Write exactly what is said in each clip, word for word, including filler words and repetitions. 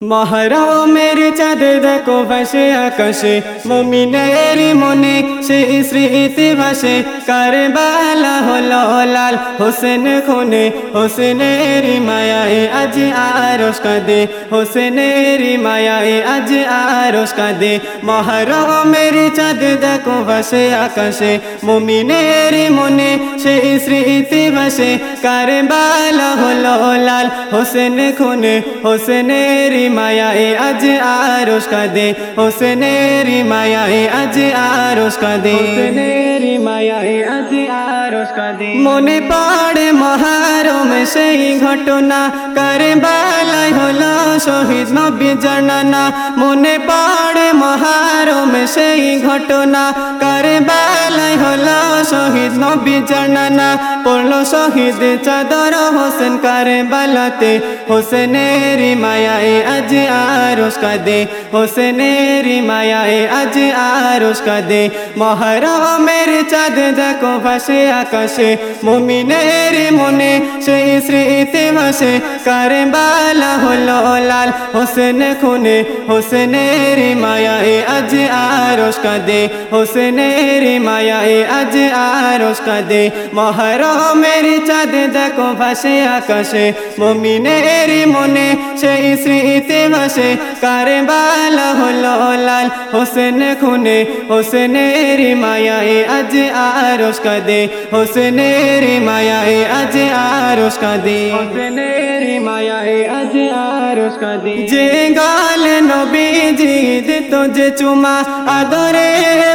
মহরমের চাঁদ দেখো ভাসে আকাশে, মুমিনের মনে সেই স্মৃতি ভাসে। কারবালা হলো লাল হোসেন খুনে, হোসেনের মায়ায় আজ আরশ কাঁদে, হোসেনের মায়ায় আজ আরশ কাঁদে। মহরমের চাঁদ দেখো ভাসে আকাশে, মুমিনের মনে সেই স্মৃতি ভাসে। কারবালা হলো লাল হোসেন খুনে, হোসেনের মায়ায় আজ আরশ কাঁদে, হোসেনের মায়ায় আজ আরশ কাঁদে, হোসেনের মায়ায় আজ আরশ কাঁদে। মনে পড়ে মহরম সেই ঘটনা, কারবালায় হলো শহীদ নবী জানানা। মনে পড়ে মহরম সেই ঘটনা, কারবালায় হলো শহীদ নবী জানানা। পড়লো শহীদ চাদর হোসেন কারবালাতে, হোসেনের মায়ায় আজ আরশ কাঁদে, হোসেনের মায়ায় আজ আরশ কাঁদে। মহরমের চাঁদ দেখো ভাসে আকাশে, মুমিনের মনে সেই স্মৃতি ভাসে। কারবালা হলো লাল হোসেন খুনে, হোসেনের মায়ায় আজ আরশ কাঁদে, হোসেনের মায়ায় আজ আরশ কাঁদে। মহরমের চাঁদ দেখো ভাসে আকাশে, মুমিনের মনে সেই স্মৃতি ভাসে। কারবালা হলো লাল হোসেন খুনে, হোসেনের মায়ায় আজ আরশ কাঁদে, হোসেনের মায়ায় আজ আরশ কাঁদে, হোসেনের মায়ায় আজ আরশ কাঁদে। যে গাল নবীজি দিত যে চুমা, আদরে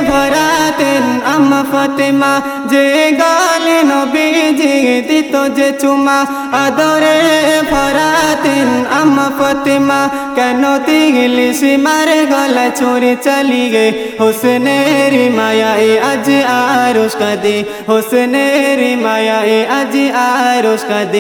ভরাতেন আম্মা ফাতেমা। যে গাল নবীজি দিত যে চুমা, আদরে ভরাতেন আম্মা ফাতেমা। কেন তিগলি সীমার গলা ছুরি চালিয়ে, হোসেনের মায়ায় আজ আরশ কাঁদে, হোসেনের মায়ায় আজ আরশ কাঁদে।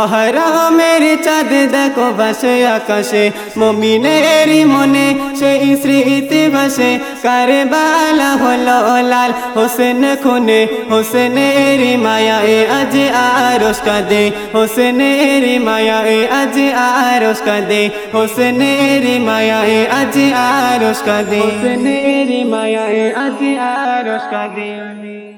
মহরমের চাঁদ দেখো ভাসে আকাশে, মুমিনের মনে সেই স্মৃতি ভাসে। কারবালা হলো লাল হোসেন খুনে, হোসেনের মায়ায় আজ আরশ কাঁদে, হোসেনের মায়ায় আজ আরশ কাঁদে, হোসেনের মায়ায় আজ আরশ কাঁদে, হোসেনের মায়ায় আজ আরশ কাঁদে।